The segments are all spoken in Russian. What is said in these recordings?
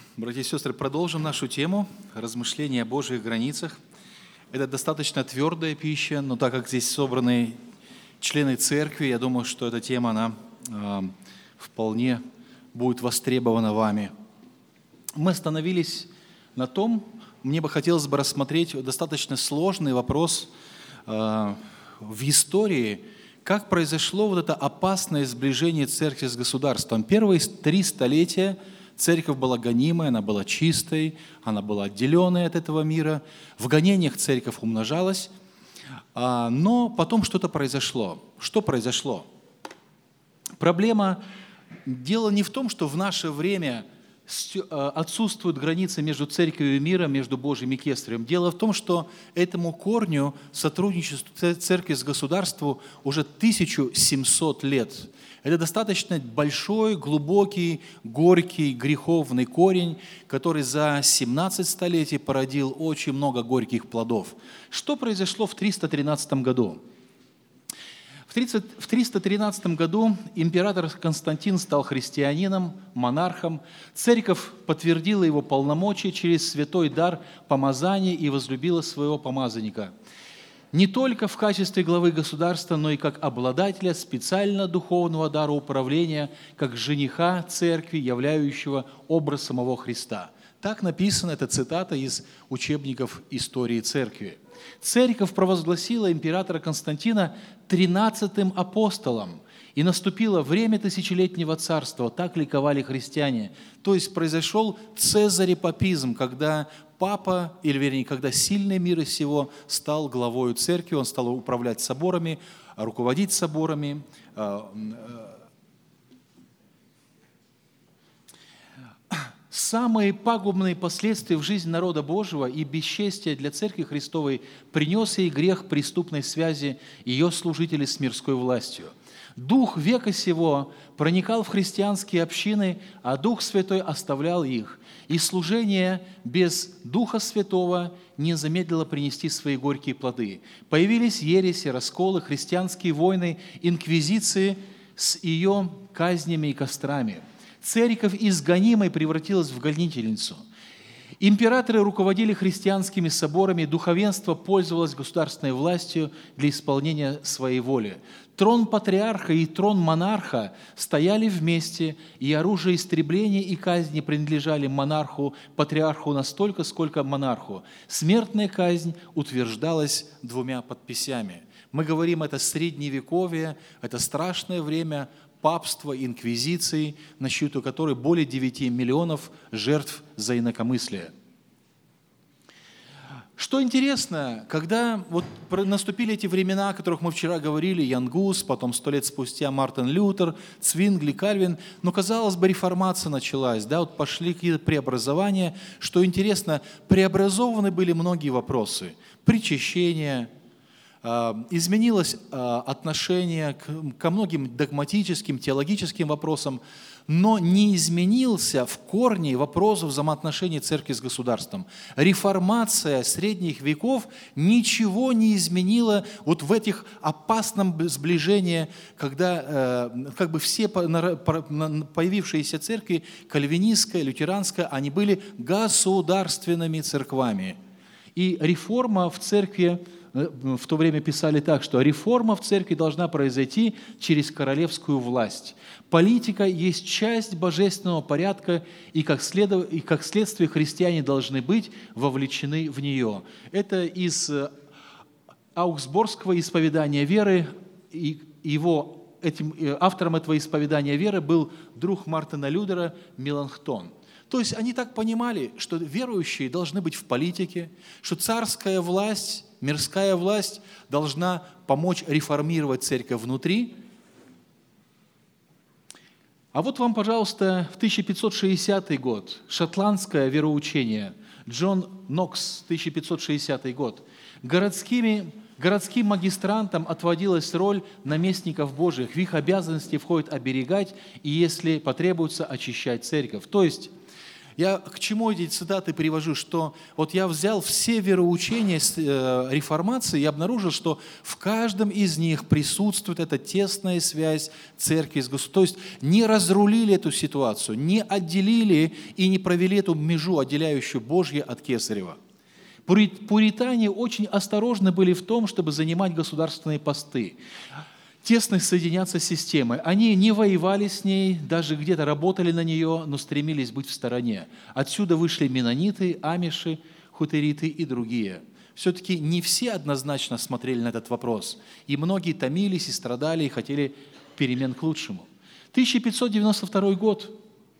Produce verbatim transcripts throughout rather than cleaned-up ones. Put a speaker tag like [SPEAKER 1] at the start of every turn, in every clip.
[SPEAKER 1] Братья и сестры, продолжим нашу тему размышления о Божьих границах. Это достаточно твердая пища, но так как здесь собраны члены церкви, я думаю, что эта тема, она э, вполне будет востребована вами. Мы остановились на том, мне бы хотелось бы рассмотреть достаточно сложный вопрос э, в истории, как произошло вот это опасное сближение церкви с государством. Первые три столетия церковь была гонимой, она была чистой, она была отделенной от этого мира. В гонениях церковь умножалась, но потом что-то произошло. Что произошло? Проблема, дело не в том, что в наше время отсутствуют границы между церковью и миром, между Божьим и кесарем. Дело в том, что этому корню сотрудничества церкви с государством уже тысяча семьсот лет. Это достаточно большой, глубокий, горький, греховный корень, который за семнадцать столетий породил очень много горьких плодов. Что произошло в триста тринадцатом году? В триста тринадцатом году император Константин стал христианином, монархом. Церковь подтвердила его полномочия через святой дар помазания и возлюбила своего помазанника. Не только в качестве главы государства, но и как обладателя специально духовного дара управления, как жениха церкви, являющего образ самого Христа. Так написано, это цитата из учебников истории церкви. Церковь провозгласила императора Константина тринадцатым апостолом, и наступило время тысячелетнего царства, так ликовали христиане. То есть произошел цезарепапизм, когда папа, или вернее, когда сильный мира сего стал главою церкви, он стал управлять соборами, руководить соборами. Самые пагубные последствия в жизни народа Божьего и бесчестия для Церкви Христовой принес ей грех преступной связи ее служителей с мирской властью. Дух века сего проникал в христианские общины, а Дух Святой оставлял их. И служение без Духа Святого не замедлило принести свои горькие плоды. Появились ереси, расколы, христианские войны, инквизиции с ее казнями и кострами. Церковь из гонимой превратилась в гонительницу. Императоры руководили христианскими соборами, духовенство пользовалось государственной властью для исполнения своей воли. Трон патриарха и трон монарха стояли вместе, и оружие истребления и казни принадлежали монарху, патриарху настолько, сколько монарху. Смертная казнь утверждалась двумя подписями. Мы говорим, это средневековье, это страшное время папства, инквизиции, на счету которой более девяти миллионов жертв за инакомыслие. Что интересно, когда вот наступили эти времена, о которых мы вчера говорили, Ян Гус, потом сто лет спустя Мартин Лютер, Цвингли, Кальвин, но, казалось бы, реформация началась, да, вот пошли какие-то преобразования. Что интересно, преобразованы были многие вопросы. Причащение, изменилось отношение ко многим догматическим, теологическим вопросам, но не изменился в корне вопрос взаимоотношений церкви с государством. Реформация средних веков ничего не изменила вот в этих опасном сближении, когда как бы все появившиеся церкви, кальвинистская, лютеранская, они были государственными церквами. И реформа в церкви, в то время писали так, что реформа в церкви должна произойти через королевскую власть. Политика есть часть божественного порядка, и как, след... и как следствие христиане должны быть вовлечены в нее. Это из Аугсбургского исповедания веры, и его, этим, автором этого исповедания веры был друг Мартина Лютера Меланхтон. То есть они так понимали, что верующие должны быть в политике, что царская власть, мирская власть должна помочь реформировать церковь внутри. А вот вам, пожалуйста, в тысяча пятьсот шестидесятый год, шотландское вероучение, Джон Нокс, тысяча пятьсот шестидесятый год, городскими, городским магистрантам отводилась роль наместников Божьих, в их обязанности входит оберегать и, если потребуется, очищать церковь. То есть, Я к чему эти цитаты привожу? Что вот я взял все вероучения реформации и обнаружил, что в каждом из них присутствует эта тесная связь церкви с государством. То есть не разрулили эту ситуацию, не отделили и не провели эту межу, отделяющую Божье от Кесарева. Пуритане очень осторожны были в том, чтобы занимать государственные посты, тесно соединяться с системой. Они не воевали с ней, даже где-то работали на нее, но стремились быть в стороне. Отсюда вышли менониты, амиши, хутериты и другие. Все-таки не все однозначно смотрели на этот вопрос. И многие томились и страдали, и хотели перемен к лучшему. тысяча пятьсот девяносто второй год.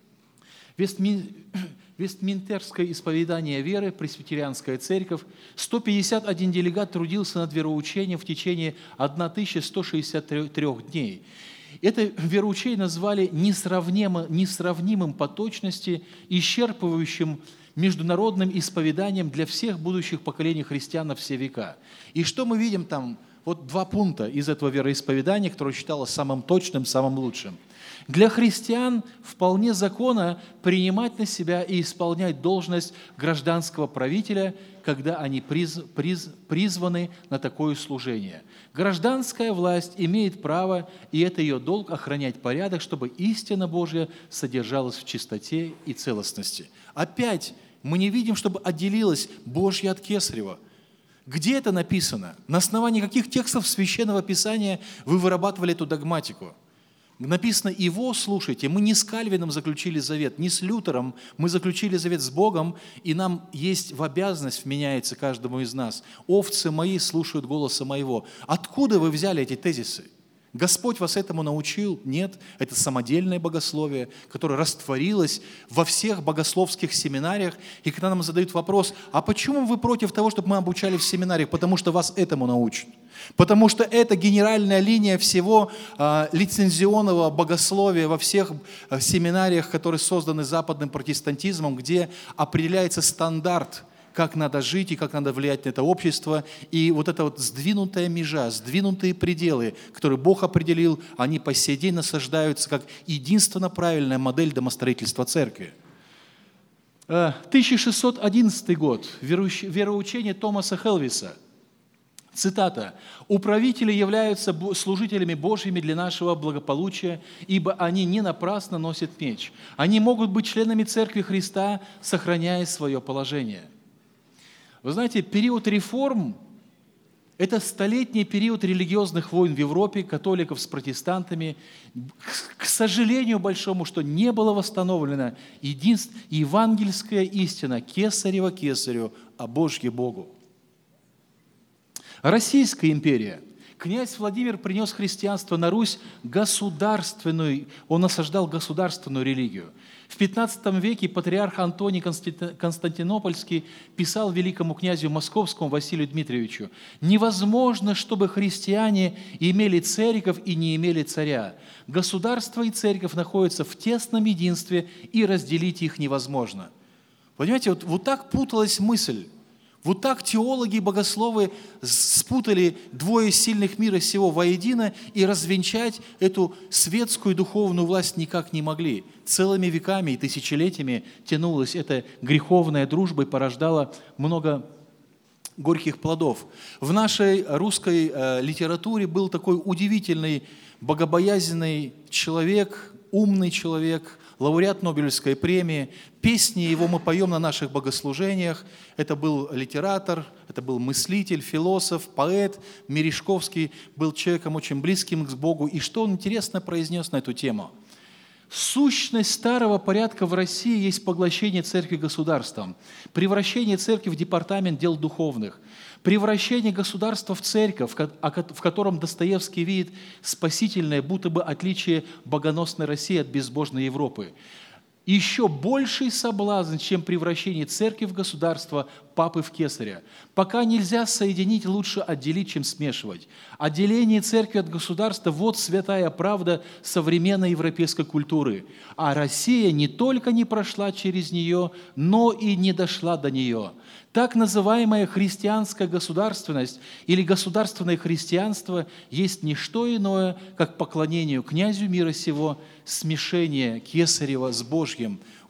[SPEAKER 1] Вестмин... Вестминстерское исповедание веры, пресвитерианская церковь, сто пятьдесят один делегат трудился над вероучением в течение тысяча сто шестьдесят три дней. Это вероучение назвали несравнимым, несравнимым по точности, исчерпывающим международным исповеданием для всех будущих поколений христиан на все века. И что мы видим там? Вот два пункта из этого вероисповедания, которое считалось самым точным, самым лучшим. Для христиан вполне законно принимать на себя и исполнять должность гражданского правителя, когда они приз, приз, призваны на такое служение. Гражданская власть имеет право, и это ее долг, охранять порядок, чтобы истина Божья содержалась в чистоте и целостности. Опять мы не видим, чтобы отделилось Божье от Кесарева. Где это написано? На основании каких текстов Священного Писания вы вырабатывали эту догматику? Написано: «Его слушайте». Мы не с Кальвином заключили завет, не с Лютером. Мы заключили завет с Богом, и нам есть в обязанность, вменяется каждому из нас: «Овцы мои слушают голоса моего». Откуда вы взяли эти тезисы? Господь вас этому научил? Нет, это самодельное богословие, которое растворилось во всех богословских семинариях. И когда нам задают вопрос: а почему вы против того, чтобы мы обучали в семинариях? Потому что вас этому научат. Потому что это генеральная линия всего э, лицензионного богословия во всех э, семинариях, которые созданы западным протестантизмом, где определяется стандарт, как надо жить и как надо влиять на это общество. И вот эта вот сдвинутая межа, сдвинутые пределы, которые Бог определил, они по сей день насаждаются как единственно правильная модель домостроительства церкви. тысяча шестьсот одиннадцатый год. Вероучение Томаса Хелвиса. Цитата: «Управители являются служителями Божьими для нашего благополучия, ибо они не напрасно носят меч. Они могут быть членами Церкви Христа, сохраняя свое положение». Вы знаете, период реформ – это столетний период религиозных войн в Европе, католиков с протестантами. К сожалению большому, что не было восстановлена единственная евангельская истина: «Кесарева Кесарю, а Божье Богу». Российская империя. Князь Владимир принес христианство на Русь государственную, он насаждал государственную религию. В пятнадцатом веке патриарх Антоний Константинопольский писал великому князю московскому Василию Дмитриевичу: «Невозможно, чтобы христиане имели церковь и не имели царя. Государство и церковь находятся в тесном единстве, и разделить их невозможно». Понимаете, вот, вот так путалась мысль. Вот так теологи и богословы спутали двое сильных мира сего воедино, и развенчать эту светскую духовную власть никак не могли. Целыми веками и тысячелетиями тянулась эта греховная дружба и порождала много горьких плодов. В нашей русской э, литературе был такой удивительный, богобоязненный человек, умный человек, лауреат Нобелевской премии. Песни его мы поем на наших богослужениях. Это был литератор, это был мыслитель, философ, поэт. Мережковский был человеком очень близким к Богу. И что он интересно произнес на эту тему? Сущность старого порядка в России есть поглощение церкви государством, превращение церкви в департамент дел духовных, превращение государства в церковь, в котором Достоевский видит спасительное, будто бы отличие богоносной России от безбожной Европы. Еще больший соблазн, чем превращение церкви в государство, папы в кесаря. Пока нельзя соединить, лучше отделить, чем смешивать. Отделение церкви от государства – вот святая правда современной европейской культуры. А Россия не только не прошла через нее, но и не дошла до нее. Так называемая христианская государственность или государственное христианство есть не что иное, как поклонению князю мира сего, смешение Кесарева с Божьим.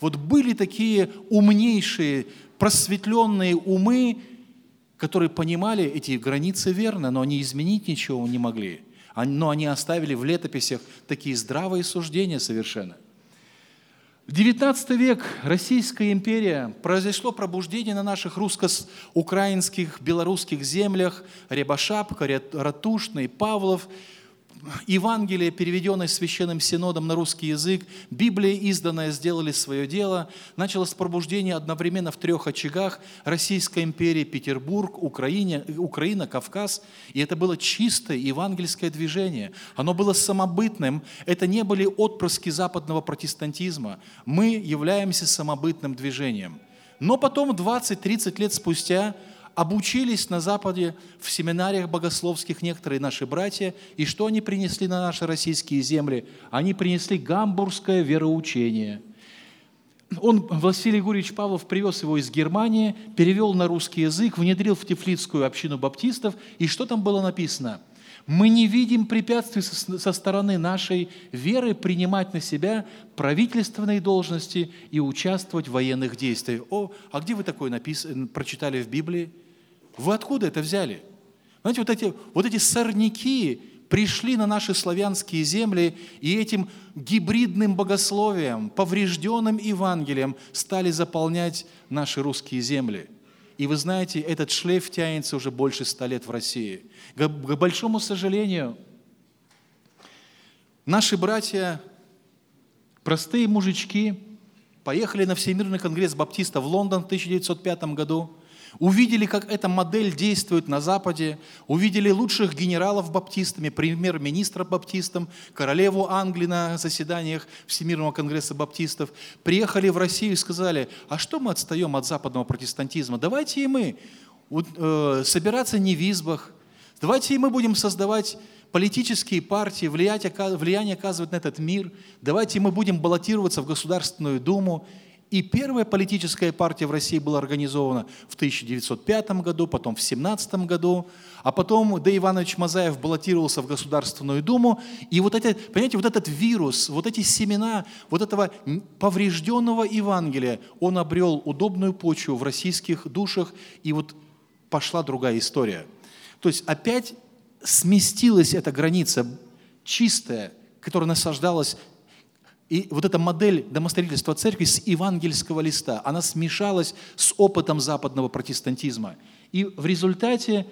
[SPEAKER 1] Вот были такие умнейшие, просветленные умы, которые понимали эти границы верно, но они изменить ничего не могли. Но они оставили в летописях такие здравые суждения совершенно. В девятнадцатый век Российская империя, произошло пробуждение на наших русско-украинских, белорусских землях, Рябошапка, Ратушный, Павлов, Евангелие, переведенное Священным Синодом на русский язык, Библия, изданная, сделали свое дело. Началось пробуждение одновременно в трех очагах: Российской империи, Петербург, Украина, Украина, Кавказ. И это было чистое евангельское движение. Оно было самобытным. Это не были отпрыски западного протестантизма. Мы являемся самобытным движением. Но потом, двадцать-тридцать лет спустя, обучились на Западе в семинариях богословских некоторые наши братья, и что они принесли на наши российские земли? Они принесли гамбургское вероучение. Он, Василий Гурьевич Павлов, привез его из Германии, перевел на русский язык, внедрил в Тифлисскую общину баптистов, и что там было написано? Мы не видим препятствий со стороны нашей веры принимать на себя правительственные должности и участвовать в военных действиях. О, а где вы такое напис... прочитали в Библии? Вы откуда это взяли? Знаете, вот эти, вот эти сорняки пришли на наши славянские земли, и этим гибридным богословием, поврежденным Евангелием стали заполнять наши русские земли. И вы знаете, этот шлейф тянется уже больше ста лет в России. К большому сожалению, наши братья, простые мужички, поехали на Всемирный конгресс баптистов в Лондон в тысяча девятьсот пятом году, увидели, как эта модель действует на Западе, увидели лучших генералов баптистами, премьер-министра баптистом, королеву Англии на заседаниях Всемирного конгресса баптистов, приехали в Россию и сказали: а что мы отстаем от западного протестантизма? Давайте и мы э, собираться не в избах, давайте и мы будем создавать политические партии, влиять, влияние оказывать на этот мир, давайте мы будем баллотироваться в Государственную Думу. И первая политическая партия в России была организована в тысяча девятьсот пятом году, потом в семнадцатом году, а потом Д. Иванович Мазаев баллотировался в Государственную Думу. И вот, это, понимаете, вот этот вирус, вот эти семена, вот этого поврежденного Евангелия, он обрел удобную почву в российских душах, и вот пошла другая история. То есть опять сместилась эта граница чистая, которая насаждалась. И вот эта модель домостроительства церкви с евангельского листа, она смешалась с опытом западного протестантизма. И в результате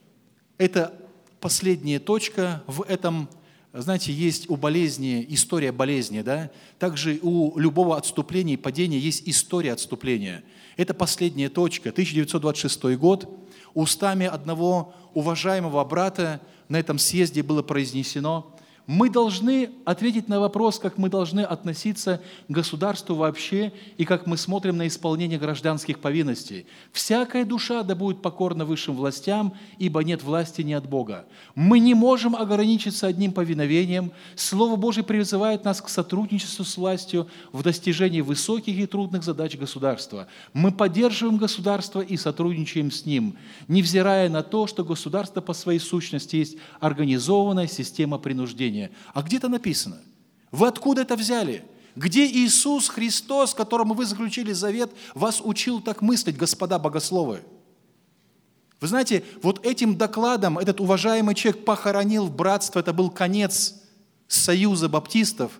[SPEAKER 1] это последняя точка в этом, знаете, есть у болезни история болезни, да? Также у любого отступления и падения есть история отступления. Это последняя точка. тысяча девятьсот двадцать шестой год. Устами одного уважаемого брата на этом съезде было произнесено: мы должны ответить на вопрос, как мы должны относиться к государству вообще и как мы смотрим на исполнение гражданских повинностей. «Всякая душа да будет покорна высшим властям, ибо нет власти ни от Бога». Мы не можем ограничиться одним повиновением. Слово Божие призывает нас к сотрудничеству с властью в достижении высоких и трудных задач государства. Мы поддерживаем государство и сотрудничаем с ним, невзирая на то, что государство по своей сущности есть организованная система принуждения. А где-то написано. Вы откуда это взяли? Где Иисус Христос, которому вы заключили завет, вас учил так мыслить, господа богословы? Вы знаете, вот этим докладом этот уважаемый человек похоронил братство, это был конец союза баптистов,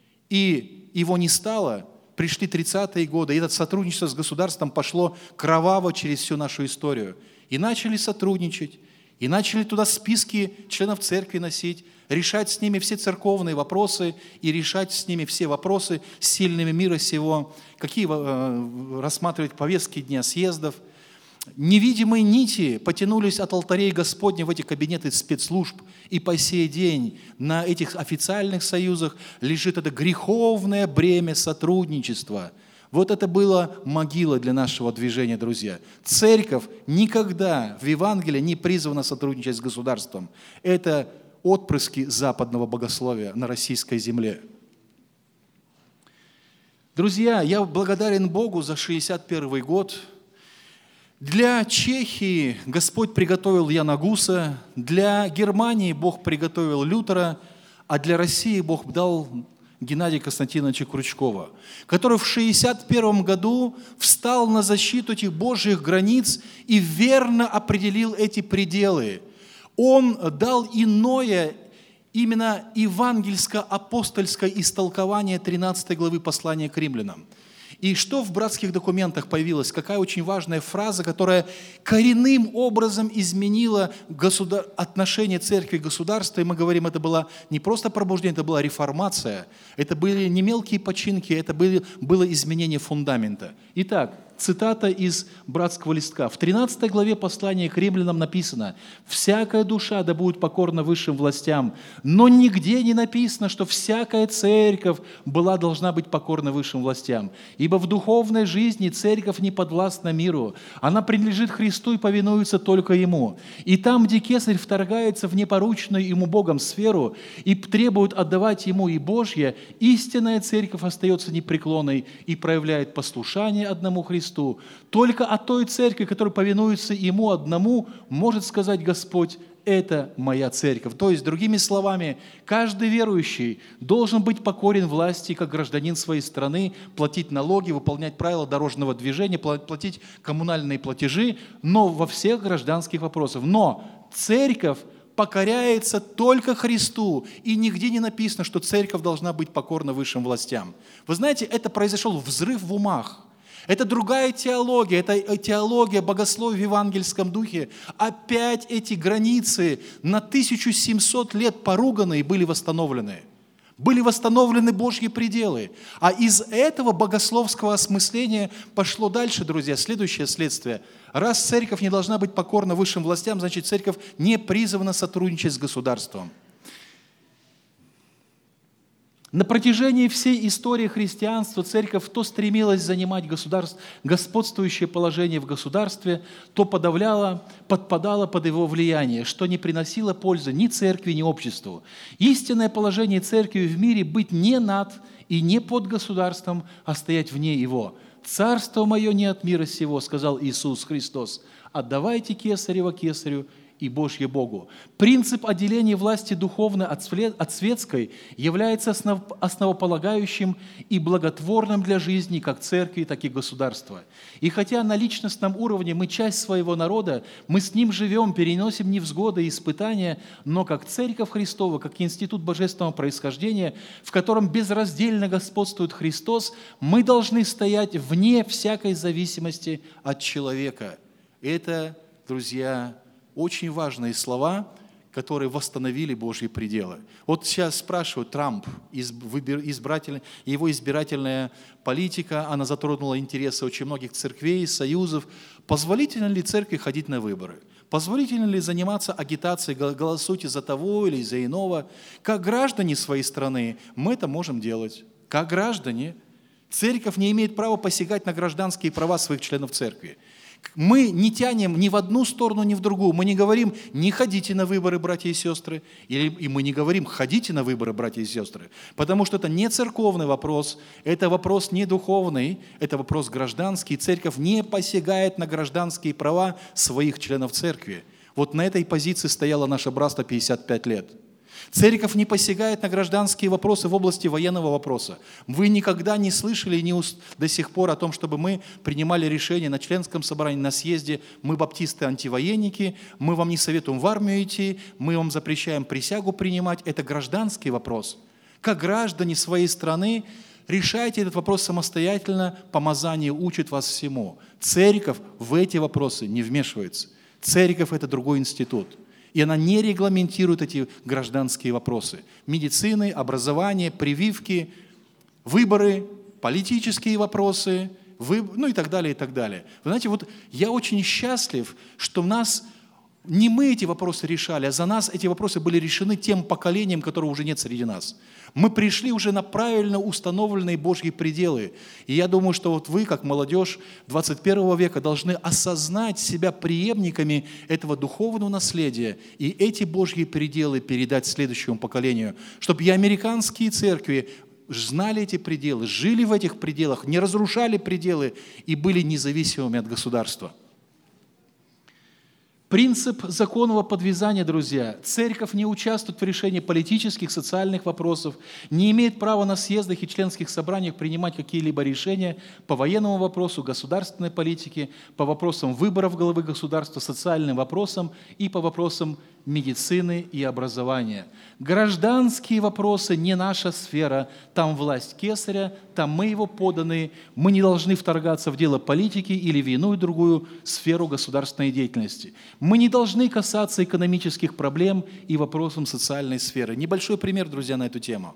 [SPEAKER 1] и его не стало. Пришли тридцатые годы, и это сотрудничество с государством пошло кроваво через всю нашу историю. И начали сотрудничать, и начали туда списки членов церкви носить, решать с ними все церковные вопросы и решать с ними все вопросы с сильными мира сего, какие э, рассматривать повестки дня съездов. Невидимые нити потянулись от алтарей Господня в эти кабинеты спецслужб, и по сей день на этих официальных союзах лежит это греховное бремя сотрудничества. Вот это была могила для нашего движения, друзья. Церковь никогда в Евангелии не призвана сотрудничать с государством. Это отпрыски западного богословия на российской земле. Друзья, я благодарен Богу за шестьдесят первый год. Для Чехии Господь приготовил Яна Гуса, для Германии Бог приготовил Лютера, а для России Бог дал Геннадия Константиновича Крючкова, который в шестьдесят первом году встал на защиту этих Божьих границ и верно определил эти пределы. Он дал иное, именно евангельско-апостольское истолкование тринадцатой главы послания к римлянам. И что в братских документах появилось? Какая очень важная фраза, которая коренным образом изменила государ... отношение церкви и государства. И мы говорим, это было не просто пробуждение, это была реформация. Это были не мелкие починки, это были... было изменение фундамента. Итак, цитата из братского листка. В тринадцатой главе послания к римлянам написано: «Всякая душа да будет покорна высшим властям». Но нигде не написано, что всякая церковь была, должна быть покорна высшим властям. Ибо в духовной жизни церковь не подвластна миру. Она принадлежит Христу и повинуется только Ему. И там, где кесарь вторгается в непорученную Ему Богом сферу и требует отдавать Ему и Божье, истинная церковь остается непреклонной и проявляет послушание одному Христу. Только о той церкви, которая повинуется Ему одному, может сказать Господь: «Это моя церковь». То есть, другими словами, каждый верующий должен быть покорен власти как гражданин своей страны, платить налоги, выполнять правила дорожного движения, платить коммунальные платежи, но во всех гражданских вопросах. Но церковь покоряется только Христу, и нигде не написано, что церковь должна быть покорна высшим властям. Вы знаете, это произошел взрыв в умах. Это другая теология, это теология богословия в евангельском духе. Опять эти границы на тысячу семьсот лет поруганные были восстановлены. Были восстановлены Божьи пределы. А из этого богословского осмысления пошло дальше, друзья, следующее следствие. Раз церковь не должна быть покорна высшим властям, значит, церковь не призвана сотрудничать с государством. На протяжении всей истории христианства церковь то стремилась занимать государств, господствующее положение в государстве, то подавляла, подпадала под его влияние, что не приносило пользы ни церкви, ни обществу. Истинное положение церкви в мире – быть не над и не под государством, а стоять вне его. «Царство мое не от мира сего», – сказал Иисус Христос, – «отдавайте кесарево кесарю и Божье Богу». Принцип отделения власти духовной от светской является основ, основополагающим и благотворным для жизни как церкви, так и государства. И хотя на личностном уровне мы часть своего народа, мы с ним живем, переносим невзгоды и испытания, но как Церковь Христова, как институт божественного происхождения, в котором безраздельно господствует Христос, мы должны стоять вне всякой зависимости от человека. Это, друзья, очень важные слова, которые восстановили Божьи пределы. Вот сейчас спрашивают, Трамп, избиратель, его избирательная политика, она затронула интересы очень многих церквей, союзов. Позволительно ли церкви ходить на выборы? Позволительно ли заниматься агитацией, голосуйте за того или за иного? Как граждане своей страны мы это можем делать. Как граждане. Церковь не имеет права посягать на гражданские права своих членов церкви. Мы не тянем ни в одну сторону, ни в другую. Мы не говорим, не ходите на выборы, братья и сестры. Или, и мы не говорим, ходите на выборы, братья и сестры. Потому что это не церковный вопрос, это вопрос не духовный, это вопрос гражданский. Церковь не посягает на гражданские права своих членов церкви. Вот на этой позиции стояло наше братство пятьдесят пять лет. Церковь не посягает на гражданские вопросы в области военного вопроса. Вы никогда не слышали не уст, до сих пор о том, чтобы мы принимали решение на членском собрании, на съезде. Мы баптисты-антивоенники, мы вам не советуем в армию идти, мы вам запрещаем присягу принимать. Это гражданский вопрос. Как граждане своей страны решайте этот вопрос самостоятельно, помазание учит вас всему. Церковь в эти вопросы не вмешивается. Церковь – это другой институт. И она не регламентирует эти гражданские вопросы. Медицины, образование, прививки, выборы, политические вопросы, вы, ну и так далее, и так далее. Вы знаете, вот я очень счастлив, что нас, не мы эти вопросы решали, а за нас эти вопросы были решены тем поколением, которого уже нет среди нас. Мы пришли уже на правильно установленные Божьи пределы. И я думаю, что вот вы, как молодежь двадцать первого века, должны осознать себя преемниками этого духовного наследия и эти Божьи пределы передать следующему поколению, чтобы и американские церкви знали эти пределы, жили в этих пределах, не разрушали пределы и были независимыми от государства. Принцип законного подвязания, друзья. Церковь не участвует в решении политических, социальных вопросов, не имеет права на съездах и членских собраниях принимать какие-либо решения по военному вопросу, государственной политике, по вопросам выборов главы государства, социальным вопросам и по вопросам медицины и образования. Гражданские вопросы не наша сфера. Там власть кесаря, там мы его подданные. Мы не должны вторгаться в дело политики или в иную другую сферу государственной деятельности. Мы не должны касаться экономических проблем и вопросов социальной сферы. Небольшой пример, друзья, на эту тему.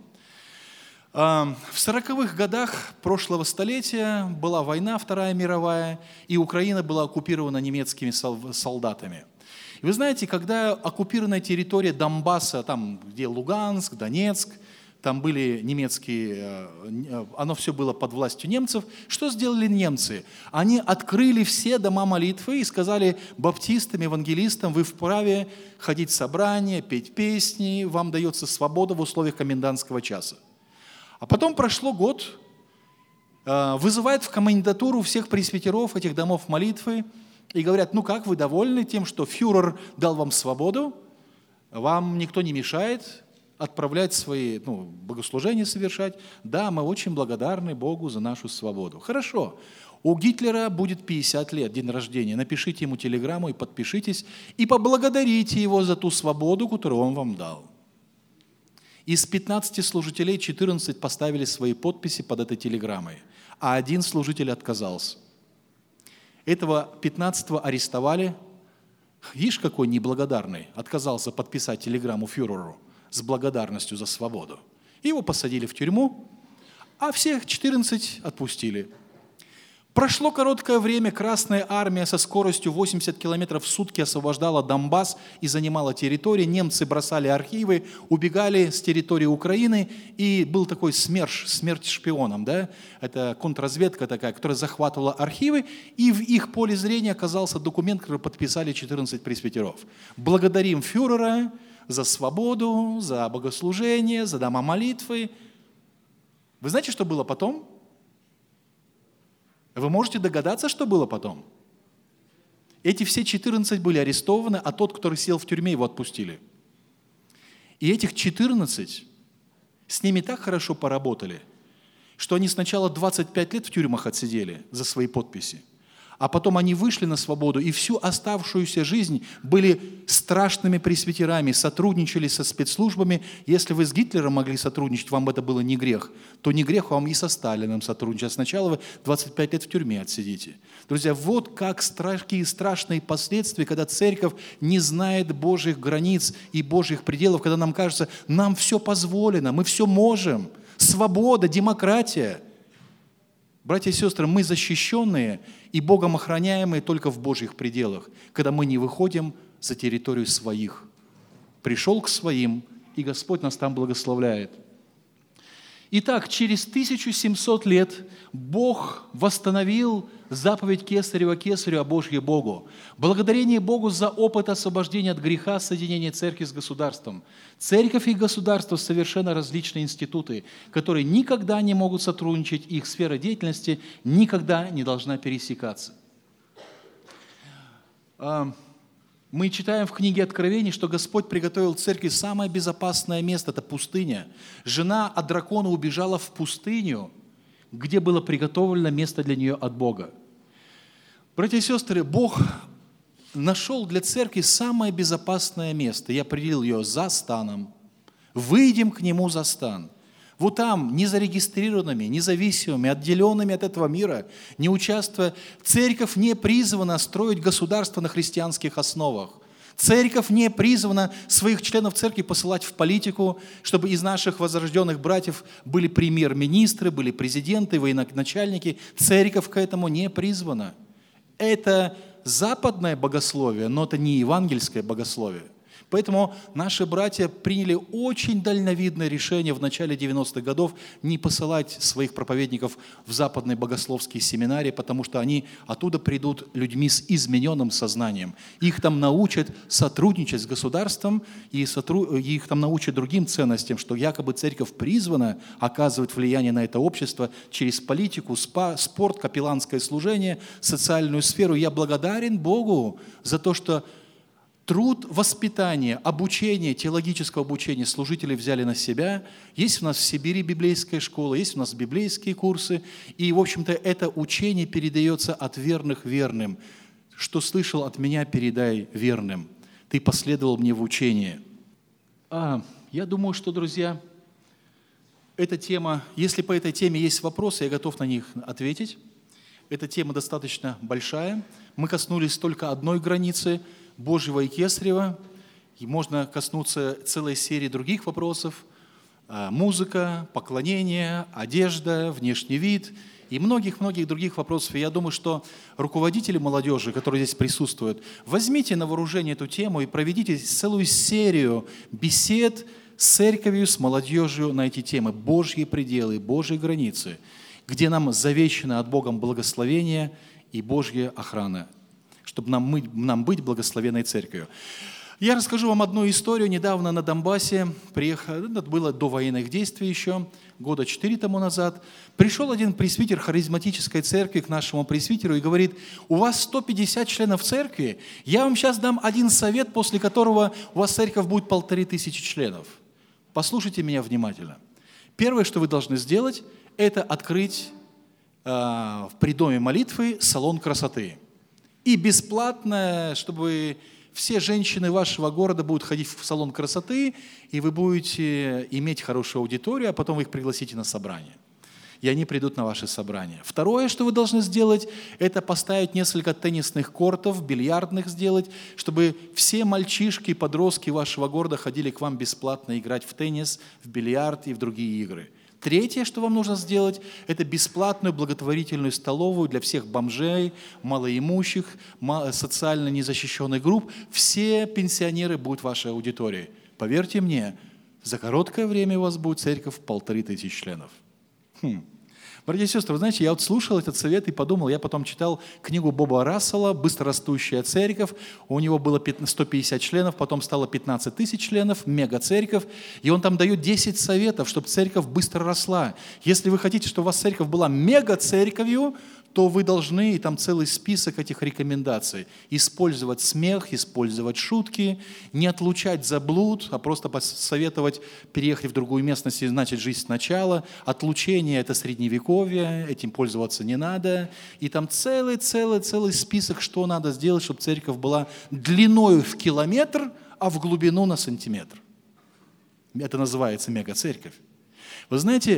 [SPEAKER 1] В сороковых годах прошлого столетия была война, Вторая мировая, и Украина была оккупирована немецкими солдатами. И вы знаете, когда оккупированная территория Донбасса, там, где Луганск, Донецк, там были немецкие, оно все было под властью немцев, что сделали немцы? Они открыли все дома молитвы и сказали баптистам, евангелистам: вы вправе ходить в собрания, петь песни, вам дается свобода в условиях комендантского часа. А потом прошло год, вызывают в комендатуру всех пресвитеров этих домов молитвы, и говорят: ну как, вы довольны тем, что фюрер дал вам свободу, вам никто не мешает отправлять свои ну, богослужения совершать? Да, мы очень благодарны Богу за нашу свободу. Хорошо, у Гитлера будет пятьдесят лет, день рождения, напишите ему телеграмму и подпишитесь, и поблагодарите его за ту свободу, которую он вам дал. Из пятнадцати служителей четырнадцать поставили свои подписи под этой телеграммой, а один служитель отказался. Этого пятнадцатого арестовали. Видишь, какой неблагодарный. Отказался подписать телеграмму фюреру с благодарностью за свободу. Его посадили в тюрьму, а всех четырнадцать отпустили. Прошло короткое время, Красная армия со скоростью восемьдесят километров в сутки освобождала Донбасс и занимала территории. Немцы бросали архивы, убегали с территории Украины, и был такой СМЕРШ, смерть шпионам, да? Это контрразведка такая, которая захватывала архивы, и в их поле зрения оказался документ, который подписали четырнадцать пресвитеров. Благодарим фюрера за свободу, за богослужение, за дома молитвы. Вы знаете, что было потом? Вы можете догадаться, что было потом? Эти все четырнадцать были арестованы, а тот, который сел в тюрьме, его отпустили. И этих четырнадцать с ними так хорошо поработали, что они сначала двадцать пять лет в тюрьмах отсидели за свои подписи, а потом они вышли на свободу и всю оставшуюся жизнь были страшными пресвитерами, сотрудничали со спецслужбами. Если вы с Гитлером могли сотрудничать, вам это было не грех, то не грех вам и со Сталиным сотрудничать. Сначала вы двадцать пять лет в тюрьме отсидите. Друзья, вот как какие страшные последствия, когда церковь не знает Божьих границ и Божьих пределов, когда нам кажется, нам все позволено, мы все можем. Свобода, демократия. Братья и сестры, мы защищенные и Богом охраняемые только в Божьих пределах, когда мы не выходим за территорию своих. Пришел к своим, и Господь нас там благословляет. Итак, через тысячу семьсот лет Бог восстановил заповедь Кесарева Кесарю, а Божье Богу. Благодарение Богу за опыт освобождения от греха, соединения церкви с государством. Церковь и государство – совершенно различные институты, которые никогда не могут сотрудничать, их сфера деятельности никогда не должна пересекаться. Мы читаем в книге Откровений, что Господь приготовил церкви самое безопасное место – это пустыня. Жена от дракона убежала в пустыню, где было приготовлено место для нее от Бога. Братья и сестры, Бог нашел для церкви самое безопасное место и определил ее за станом. Выйдем к Нему за стан. Вот там, незарегистрированными, независимыми, отделенными от этого мира, не участвуя, церковь не призвана строить государство на христианских основах. Церковь не призвана своих членов церкви посылать в политику, чтобы из наших возрожденных братьев были премьер-министры, были президенты, военачальники. Церковь к этому не призвана. Это западное богословие, но это не евангельское богословие. Поэтому наши братья приняли очень дальновидное решение в начале девяностых годов не посылать своих проповедников в западные богословские семинарии, потому что они оттуда придут людьми с измененным сознанием. Их там научат сотрудничать с государством, и сотруд... их там научат другим ценностям, что якобы церковь призвана оказывать влияние на это общество через политику, спа, спорт, капелланское служение, социальную сферу. Я благодарен Богу за то, что Труд воспитания, обучения, теологического обучения служители взяли на себя. Есть у нас в Сибири библейская школа, есть у нас библейские курсы. И, в общем-то, это учение передается от верных верным. Что слышал от меня, передай верным. Ты последовал мне в учении. А, я думаю, что, друзья, эта тема, если по этой теме есть вопросы, я готов на них ответить. Эта тема достаточно большая. Мы коснулись только одной границы – Божьего и Кесарева, и можно коснуться целой серии других вопросов. Музыка, поклонение, одежда, внешний вид и многих-многих других вопросов. И я думаю, что руководители молодежи, которые здесь присутствуют, возьмите на вооружение эту тему и проведите целую серию бесед с церковью, с молодежью на эти темы. Божьи пределы, Божьи границы, где нам завещено от Бога благословение и Божья охрана, чтобы нам, мы, нам быть благословенной церковью. Я расскажу вам одну историю. Недавно на Донбассе, приехал, это было до военных действий еще, года четыре тому назад, пришел один пресвитер харизматической церкви к нашему пресвитеру и говорит: у вас сто пятьдесят членов церкви, я вам сейчас дам один совет, после которого у вас церковь будет полторы тысячи членов. Послушайте меня внимательно. Первое, что вы должны сделать, это открыть э, при доме молитвы салон красоты. И бесплатно, чтобы все женщины вашего города будут ходить в салон красоты, и вы будете иметь хорошую аудиторию, а потом вы их пригласите на собрание. И они придут на ваше собрание. Второе, что вы должны сделать, это поставить несколько теннисных кортов, бильярдных сделать, чтобы все мальчишки и подростки вашего города ходили к вам бесплатно играть в теннис, в бильярд и в другие игры. Третье, что вам нужно сделать, это бесплатную благотворительную столовую для всех бомжей, малоимущих, социально незащищенных групп. Все пенсионеры будут в вашей аудитории. Поверьте мне, за короткое время у вас будет церковь в полторы тысячи членов. Хм. Братья и сестры, вы знаете, я вот слушал этот совет и подумал, я потом читал книгу Боба Рассела «Быстрорастущая церковь». У него было сто пятьдесят членов, потом стало пятнадцать тысяч членов, мега-церковь. И он там дает десять советов, чтобы церковь быстро росла. Если вы хотите, чтобы у вас церковь была мега-церковью, то вы должны, и там целый список этих рекомендаций, использовать смех, использовать шутки, не отлучать заблуд, а просто посоветовать переехать в другую местность и начать жизнь сначала. Отлучение – это средневековье, этим пользоваться не надо. И там целый-целый-целый список, что надо сделать, чтобы церковь была длиною в километр, а в глубину на сантиметр. Это называется мега-церковь. Вы знаете,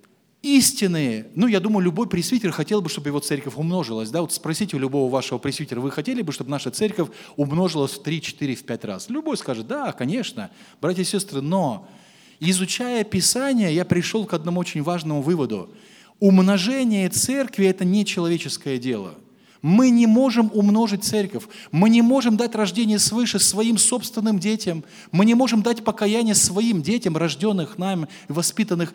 [SPEAKER 1] истинные, ну, я думаю, любой пресвитер хотел бы, чтобы его церковь умножилась. Да? Вот спросите у любого вашего пресвитера, вы хотели бы, чтобы наша церковь умножилась в три, четыре, в пять раз? Любой скажет: да, конечно, братья и сестры, но изучая Писание, я пришел к одному очень важному выводу. Умножение церкви – это не человеческое дело. Мы не можем умножить церковь. Мы не можем дать рождение свыше своим собственным детям. Мы не можем дать покаяние своим детям, рожденных нами, воспитанных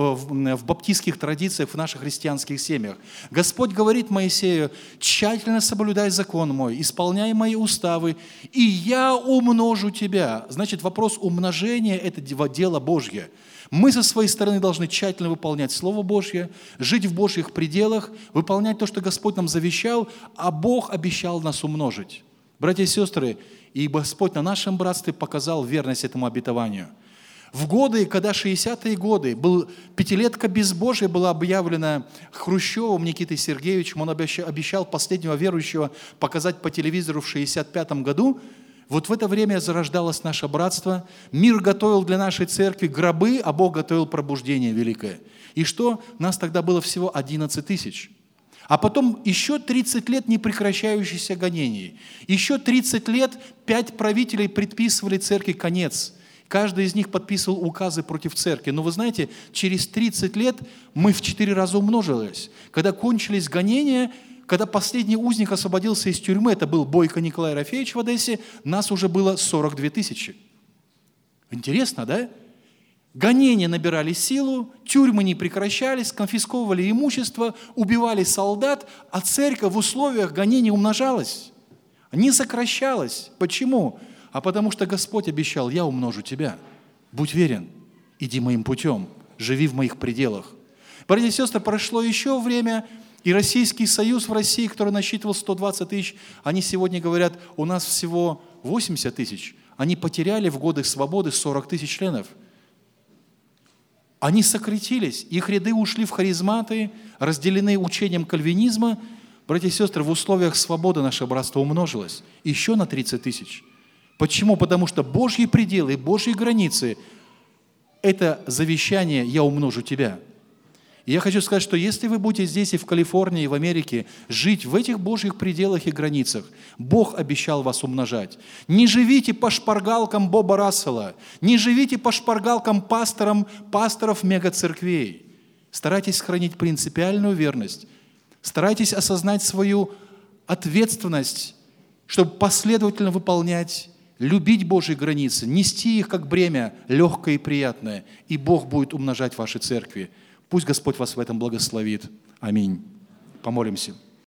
[SPEAKER 1] в баптистских традициях в наших христианских семьях. Господь говорит Моисею: тщательно соблюдай закон мой, исполняй мои уставы, и я умножу тебя. Значит, вопрос умножения – это дело Божье. Мы со своей стороны должны тщательно выполнять Слово Божье, жить в Божьих пределах, выполнять то, что Господь нам завещал, а Бог обещал нас умножить. Братья и сестры, и Господь на нашем братстве показал верность этому обетованию. В годы, когда шестидесятые годы, был, пятилетка безбожия была объявлена Хрущевым Никитой Сергеевичем, он обещал последнего верующего показать по телевизору в шестьдесят пятом году. Вот в это время зарождалось наше братство. Мир готовил для нашей церкви гробы, а Бог готовил пробуждение великое. И что? Нас тогда было всего одиннадцать тысяч. А потом еще тридцать лет непрекращающихся гонений. Еще тридцать лет пять правителей предписывали церкви конец. Каждый из них подписывал указы против церкви. Но вы знаете, через тридцать лет мы в четыре раза умножились. Когда кончились гонения, когда последний узник освободился из тюрьмы, это был Бойко Николай Рафеевич в Одессе, нас уже было сорок две тысячи. Интересно, да? Гонения набирали силу, тюрьмы не прекращались, конфисковывали имущество, убивали солдат, а церковь в условиях гонений умножалась, не сокращалась. Почему? А потому что Господь обещал: я умножу тебя. Будь верен, иди моим путем, живи в моих пределах. Братья и сестры, прошло еще время, И Российский Союз в России, который насчитывал сто двадцать тысяч, они сегодня говорят, у нас всего восемьдесят тысяч. Они потеряли в годы свободы сорок тысяч членов. Они сократились, их ряды ушли в харизматы, разделены учением кальвинизма. Братья и сестры, в условиях свободы наше братство умножилось еще на тридцать тысяч. Почему? Потому что Божьи пределы, Божьи границы – это завещание «Я умножу тебя». И я хочу сказать, что если вы будете здесь и в Калифорнии, и в Америке жить в этих Божьих пределах и границах, Бог обещал вас умножать. Не живите по шпаргалкам Боба Рассела, не живите по шпаргалкам пасторам, пасторов мегацерквей. Старайтесь сохранить принципиальную верность, старайтесь осознать свою ответственность, чтобы последовательно выполнять, любить Божьи границы, нести их как бремя легкое и приятное, и Бог будет умножать ваши церкви. Пусть Господь вас в этом благословит. Аминь. Помолимся.